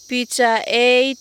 Picha 8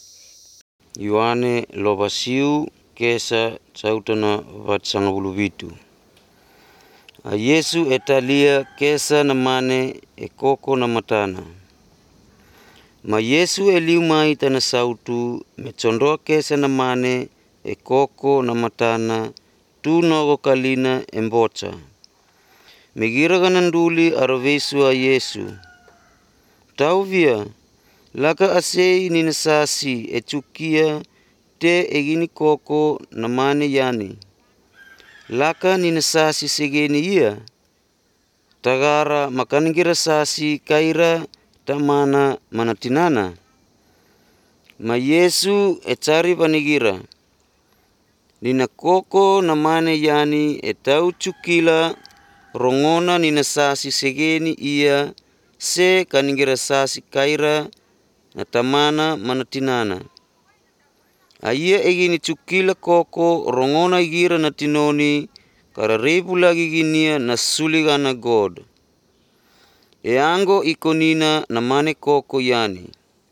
Ioane lovasiu kesa sautana vatsangavuluvitu. A Yesu etalia kesa namane ekoko na matana. Ma Yesu eliu mai tana sautu mechondoa kesa namane ekoko na matana tu nogo kalina embocha. Megira gananduli aravesu a Yesu. Tauvia laka asei nina sasi echukia te egini koko namane yani. Laka nina sasi segeni ia. Tagara makaningira sasi kaira tamana manatinana. Ma Yesu ecari panigira. Nina koko namane yani etau chukila rongona nina sasi segeni ia se kaningira sasi kaira na tamana manatinana. Aia egini chukila koko rongona igira na tinoni kararebu lagi ginia na suligana God. Eango ikonina namane koko yani.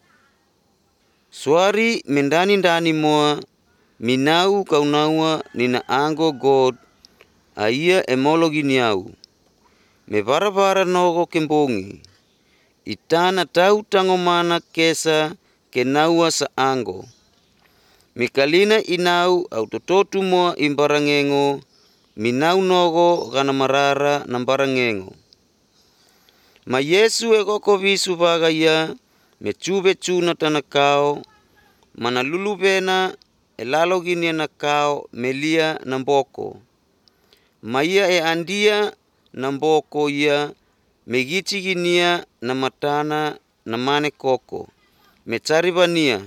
Suari mendani moa minau kaunaua nina ango God aia emolo giniau. Me bara nogo kembongi. Itana tau tangomana kesa kenaua sa ango. Mikalina inau autototu moa imbarangengo minau nogo gana marara nambarangengo. Ma Yesu egoko visu bagaya mechube chuna tanakao mana lulubena elalo ginia nakao melia namboko. Maya andia namboko ia megichi ginia namatana namane koko. Mecari bania.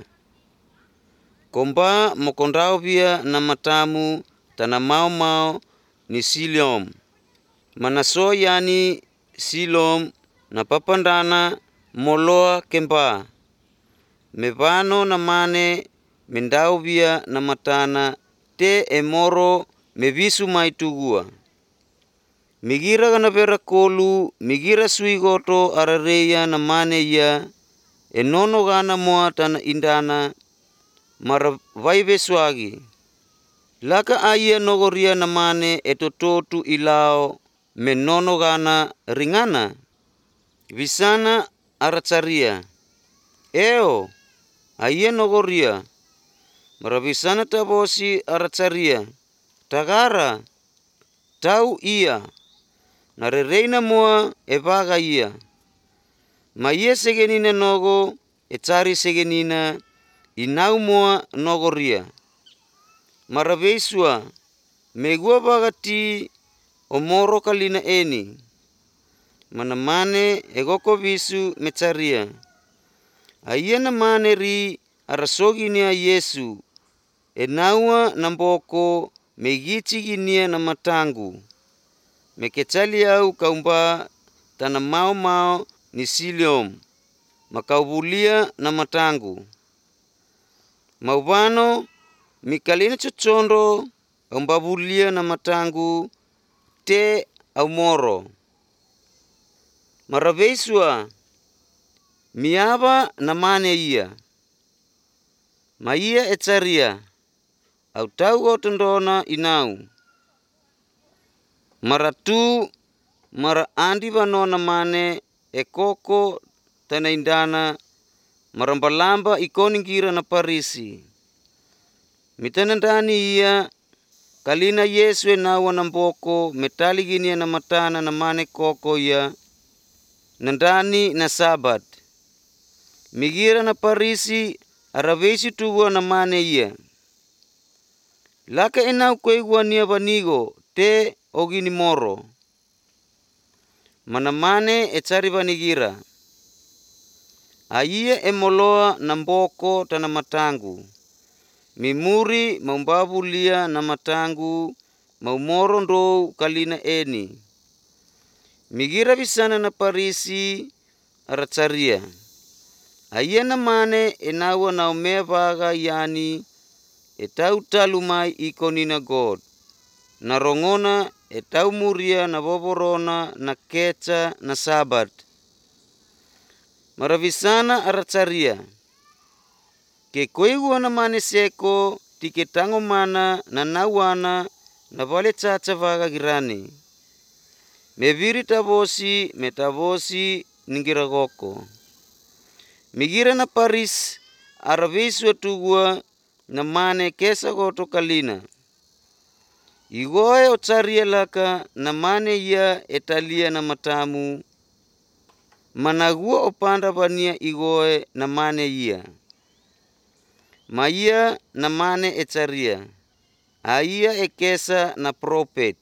Komba mokondao bia namatamu tanamau ni Silom. Manaso yani Silom na papandana moloa kemba. Mevano namane mendao bia namatana te emoro mevisu maitugua. Migira gana vera kolu, migira suigoto arareya namane ia, enono gana moa tana indana, mara vaiveswagi. Laka aia nogoria namane etototu ilao, menono gana ringana. Visana aracaria. Eo, aia nogoria. Mara visana tabosi aracaria. Tagara, tau ia. Narereina moa evaga ia. Ma ia segenina nogo, ecari segenina, inau moa nogoria. Maraveisua, megua bagati omoro kalina eni. Manamane egoko visu mecaria. Aia namane ri arasogi nia Yesu. Enaua namboko megichi ginia namatangu. Mekecali au kaumba tana mau ni Silom. Makaubulia namatangu. Maubano mikalina chochondo umbabulia namatangu te aumoro. Maraveisua miaba namane ia. Maia ecaria. Au tau gotondona inau. Maratu mara andi vano namane ekoko tana indana marambalamba ikoningira na parisi. Mitanandani ia kalina Yesu enawa namboko metali ginia na matana namane koko ia nandani na sabat. Migira na parisi aravesi tuwa namane ia. Laka enau kuegua nia vanigo te ogini moro. Manamane ecari vanigira. Aia emoloa namboko tanamatangu. Mimuri maumbabulia namatangu maumoro ndo kalina eni. Migira visana na parisi aracaria. Aia namane enawa naumea vaga yani etau talumai ikonina God. Narongona etau muria na boborona na keca na sabat. Maravisana aracaria. ke koigua na mane seko tike tango mana na nawana na vale chacha vaga girani. Meviri tavosi metavosi ningira goko. Migira na paris araviswa tugua na mane kesa goto kalina. Igoe ocharia laka na mane ia etalia na matamu. Managua opanda vania igoe na mane ia. Maia na mane echaria. Aia ekesa na prophet.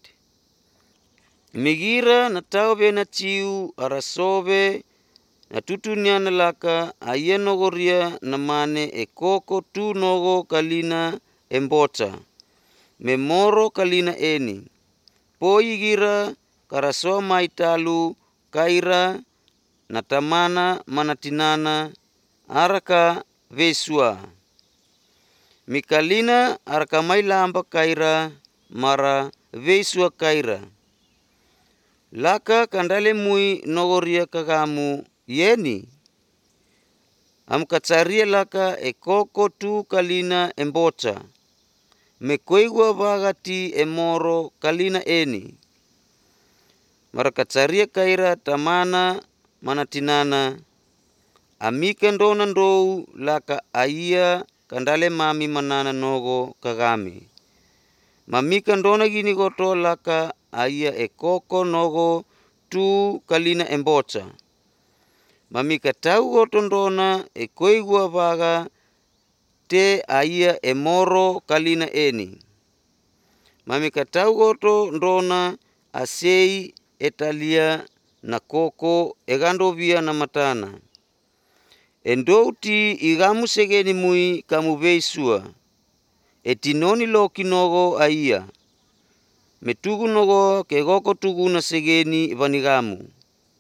Migira na taube na chiu arasove na tutunia na laka aia nogoria na mane ekoko tu nogo kalina embota. Memoro kalina eni. Poi gira karasoa maitalu kaira na tamana manatinana araka vesua. Mikalina araka mailamba kaira mara vesua kaira. Laka kandale mui nogoria kagamu yeni. Amkacharia laka ekoko tu kalina embota. Mekoigua vagati emoro kalina eni. Marakacharia kaira tamana manatinana. Amika ndona ndou laka aia kandale mami manana nogo kagami. Mamika ndona gini goto laka aia ekoko nogo tu kalina embota. Mamika tau goto ndona ekoigua vaga te aia emoro kalina eni. Mamika tau goto ndona asei etalia na koko egandovia na matana. Endouti igamu segeni mui kamu veisua. Etinoni loki nogo aia. Metugu nogo kegoko tugu na segeni vanigamu.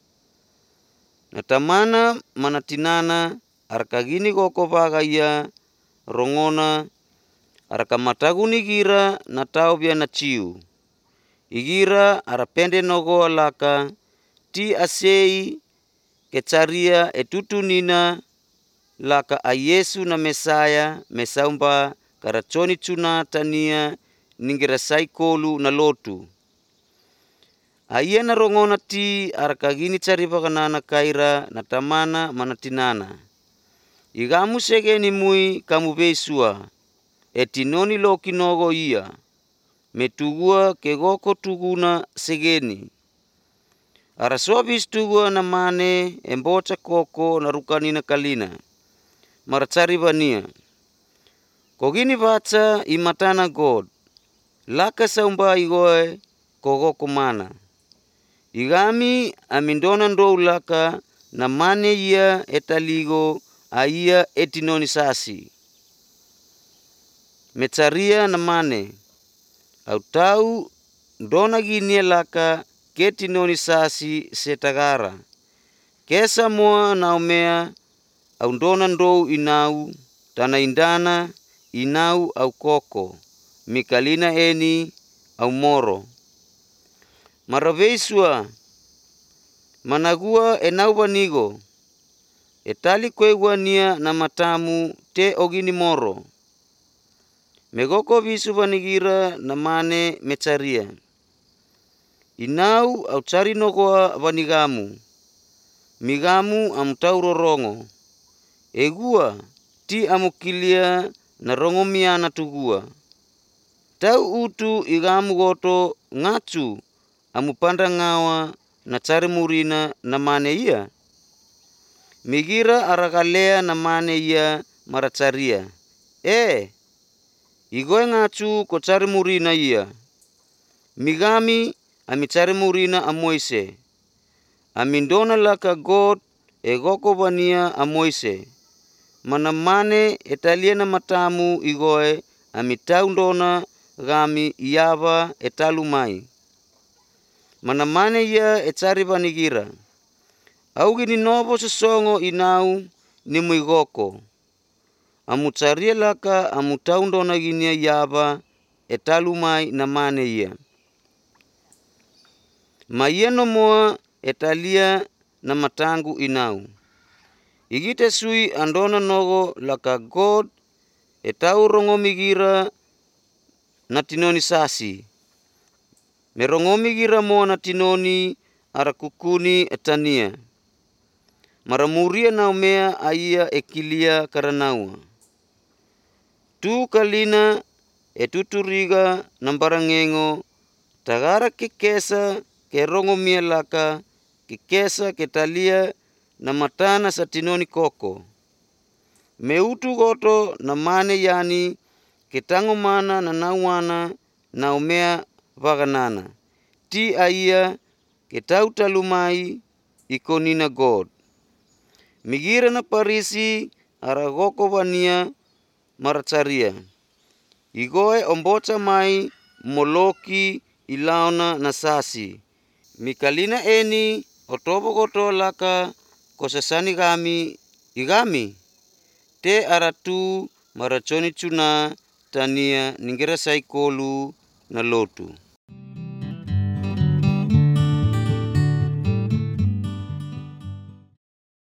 Natamana manatinana arakagini goko vaga ia rongona arakamatagu gira na taubia na chiu. Igira arapende nogo alaka ti asei kecharia etutunina laka a Yesu na Mesaya mesaumba karachoni chuna tania ningira saikolu na lotu. Aia na rongona ti arakagini charivaganana kaira na tamana manatinana. Igamu segeni mui kamu veisua. Etinoni loki nogo ia. Metugua kegoko tuguna segeni. Arasobis tugua na mane embota koko na rukanina kalina. Marachari vania. Kogini vacha imatana God. Laka saumba igoe kogoko mana. Igami amindona ndou laka na mane ia etaligo aia etinoni sasi. Mecharia na mane. Au tau ndona gini laka ketinoni sasi setagara. Kesa moa na omea au ndona ndou inau tana indana inau au koko. Mikalina eni au moro. Maraveisua managua enau vanigo. Etali kweguania na matamu te ogini moro. Megoko visu vanigira na mane mecharia. Inau au chari nogoa vanigamu. Migamu amutauro rongo. Egua ti amukilia na rongo miana tugua. Tau utu igamu goto ngachu amupanda ngawa na chari murina na mane ia. Migira arakalea na mane ia maracharia. Igoe ngachu ko chari murina ia. Migami amichari murina amoise. Amindona laka God egoko vania amoise. Manamane etalia na matamu igoe amitau ndona gami iava etalumai. Manamane ia echari vanigira. Augini novo sesongo inau ni muigoko. Amucharia laka amutau ndona ginia iava etalumai na mane ia. Maia no moa etalia na matangu inau. Igite sui andona nogo laka God e tau rongomi gira na tinoni sasi. Me rongomi gira mo na tinoni ara kukuni etania. Maramuria na umea aia ekilia karanaua. Tu kalina e tuturiga nambarangengo tagara kekesa ke rongomia laka kekesa ketalia na matana sa tinoni koko. Meutu goto na mane yani ketango mana na nauana na umea vaganana. Ti aia ketau talumai ikonina God. Migira na parisi ara goko vania maracaria. Igoe omboca mai moloki ilauna na sasi. Mikalina eni otobo goto laka kosasani igami. Te aratu maraconi cuna tania ningira saikolu na lotu.